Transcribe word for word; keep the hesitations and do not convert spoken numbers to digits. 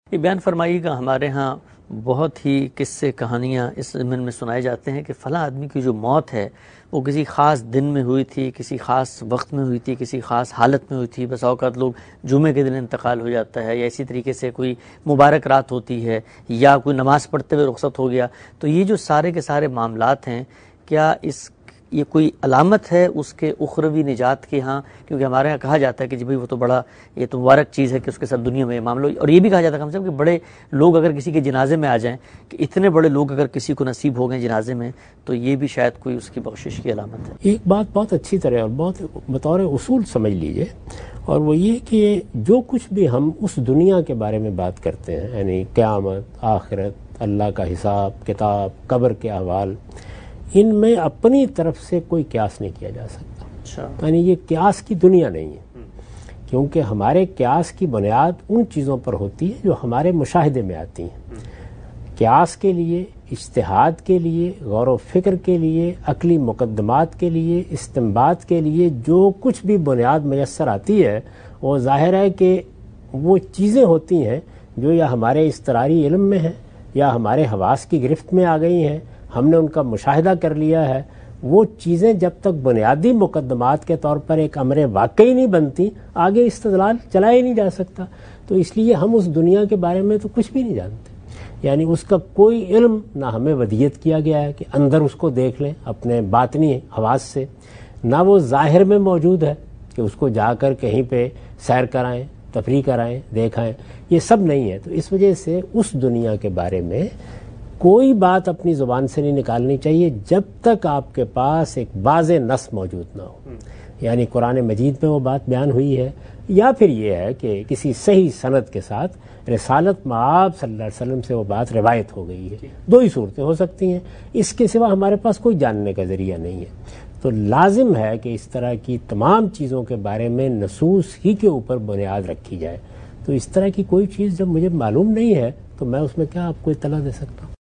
یہ بیان فرمائیے گا، ہمارے ہاں بہت ہی قصے کہانیاں اس ضمن میں سنائے جاتے ہیں کہ فلاں آدمی کی جو موت ہے وہ کسی خاص دن میں ہوئی تھی، کسی خاص وقت میں ہوئی تھی، کسی خاص حالت میں ہوئی تھی. بس اوقات لوگ جمعے کے دن انتقال ہو جاتا ہے، یا اسی طریقے سے کوئی مبارک رات ہوتی ہے، یا کوئی نماز پڑھتے ہوئے رخصت ہو گیا. تو یہ جو سارے کے سارے معاملات ہیں، کیا اس یہ کوئی علامت ہے اس کے اخروی نجات کے ہاں؟ کیونکہ ہمارے ہاں کہا جاتا ہے کہ جی بھائی وہ تو بڑا یہ تو مبارک چیز ہے کہ اس کے ساتھ دنیا میں یہ معاملہ. اور یہ بھی کہا جاتا ہے کم سے کم کہ بڑے لوگ اگر کسی کے جنازے میں آ جائیں، کہ اتنے بڑے لوگ اگر کسی کو نصیب ہو گئے جنازے میں، تو یہ بھی شاید کوئی اس کی بخشش کی علامت ہے. ایک بات بہت اچھی طرح اور بہت بطور اصول سمجھ لیجئے، اور وہ یہ کہ جو کچھ بھی ہم اس دنیا کے بارے میں بات کرتے ہیں، یعنی قیامت، آخرت، اللہ کا حساب کتاب، قبر کے احوال، ان میں اپنی طرف سے کوئی قیاس نہیں کیا جا سکتا. اچھا. یعنی یہ قیاس کی دنیا نہیں ہے، کیونکہ ہمارے قیاس کی بنیاد ان چیزوں پر ہوتی ہے جو ہمارے مشاہدے میں آتی ہیں. قیاس کے لیے، اجتہاد کے لیے، غور و فکر کے لیے، عقلی مقدمات کے لیے، استنباط کے لیے جو کچھ بھی بنیاد میسر آتی ہے، وہ ظاہر ہے کہ وہ چیزیں ہوتی ہیں جو یا ہمارے اضطراری علم میں ہیں، یا ہمارے حواس کی گرفت میں آ گئی ہیں، ہم نے ان کا مشاہدہ کر لیا ہے. وہ چیزیں جب تک بنیادی مقدمات کے طور پر ایک امر واقعی نہیں بنتی، آگے استدلال چلایا ہی نہیں جا سکتا. تو اس لیے ہم اس دنیا کے بارے میں تو کچھ بھی نہیں جانتے، یعنی اس کا کوئی علم نہ ہمیں ودیت کیا گیا ہے کہ اندر اس کو دیکھ لیں اپنے باطنی حواس سے، نہ وہ ظاہر میں موجود ہے کہ اس کو جا کر کہیں پہ سیر کرائیں، تفریح کرائیں، دیکھائیں. یہ سب نہیں ہے. تو اس وجہ سے اس دنیا کے بارے میں کوئی بات اپنی زبان سے نہیں نکالنی چاہیے جب تک آپ کے پاس ایک واضح نص موجود نہ ہو. یعنی قرآن مجید میں وہ بات بیان ہوئی ہے، یا پھر یہ ہے کہ کسی صحیح سند کے ساتھ رسالت مآب صلی اللہ علیہ وسلم سے وہ بات روایت ہو گئی ہے. دو ہی صورتیں ہو سکتی ہیں، اس کے سوا ہمارے پاس کوئی جاننے کا ذریعہ نہیں ہے. تو لازم ہے کہ اس طرح کی تمام چیزوں کے بارے میں نصوص ہی کے اوپر بنیاد رکھی جائے. تو اس طرح کی کوئی چیز جب مجھے معلوم نہیں ہے تو میں اس میں کیا آپ کو اطلاع دے سکتا ہوں؟